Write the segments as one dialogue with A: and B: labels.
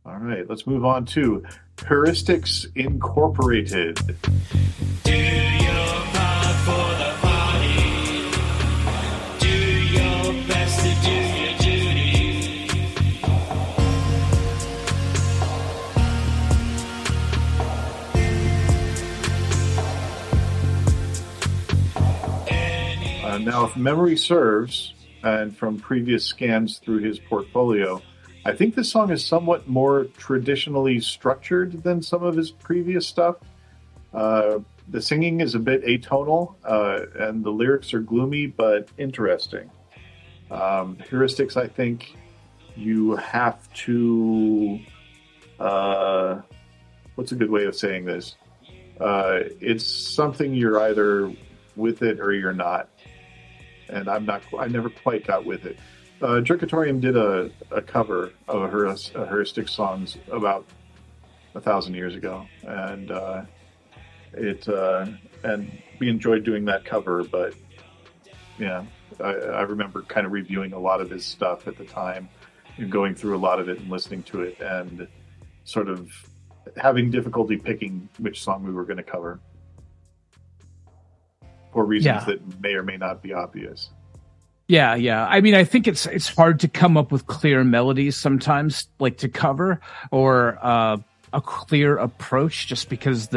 A: All right, let's move on to Heuristics Incorporated.
B: Do your part for the party. Do your best to do your duty.
A: Now, if memory serves, and from previous scans through his portfolio, I think this song is somewhat more traditionally structured than some of his previous stuff. The singing is a bit atonal, and the lyrics are gloomy but interesting. Heuristics, I think you have to... what's a good way of saying this? It's something you're either with it or you're not. And I never quite got with it. Jerkatorium did a cover of Heuristic songs about 1,000 years ago, and and we enjoyed doing that cover. But yeah, I remember kind of reviewing a lot of his stuff at the time, and going through a lot of it and listening to it, and sort of having difficulty picking which song we were going to cover for reasons that may or may not be obvious.
C: Yeah. I mean, I think it's hard to come up with clear melodies sometimes, like to cover, or a clear approach, just because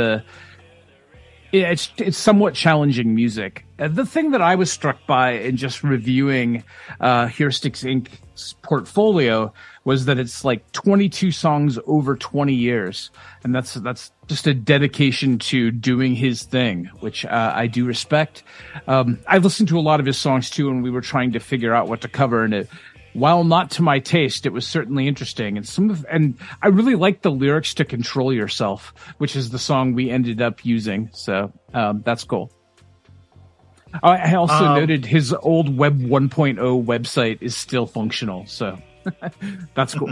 C: it's somewhat challenging music. The thing that I was struck by in just reviewing Heuristics Inc.'s portfolio was that it's like 22 songs over 20 years, and that's just a dedication to doing his thing, which I do respect. I listened to a lot of his songs too, and we were trying to figure out what to cover, and while not to my taste, it was certainly interesting. And I really liked the lyrics to "Control Yourself," which is the song we ended up using. So that's cool. I also noted his old Web 1.0 website is still functional, so that's cool.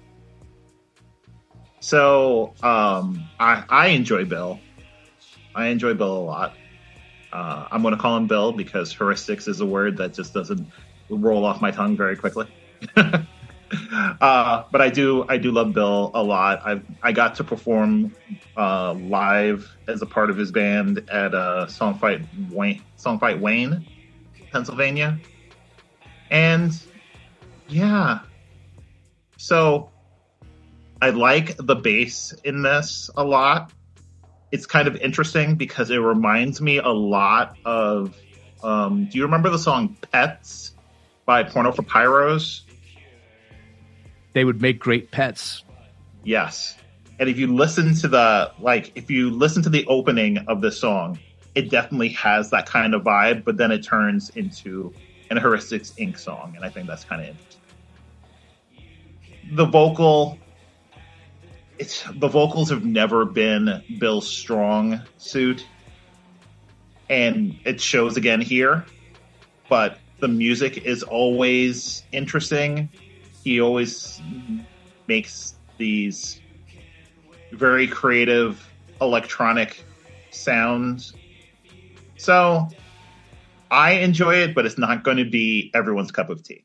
D: So I enjoy Bill. I enjoy Bill a lot. I'm going to call him Bill because heuristics is a word that just doesn't roll off my tongue very quickly. But I do love Bill a lot. I got to perform live as a part of his band at Songfight Wayne, Pennsylvania, and yeah. So I like the bass in this a lot. It's kind of interesting because it reminds me a lot of. Do you remember the song "Pets" by Porno for Pyros?
C: They would make great pets.
D: Yes. And if you listen to the opening of the song, it definitely has that kind of vibe, but then it turns into an Heuristics Inc. song, and I think that's kind of interesting. The vocals have never been Bill's strong suit, and it shows again here, but the music is always interesting. He always makes these very creative electronic sounds. So I enjoy it, but it's not going to be everyone's cup of tea.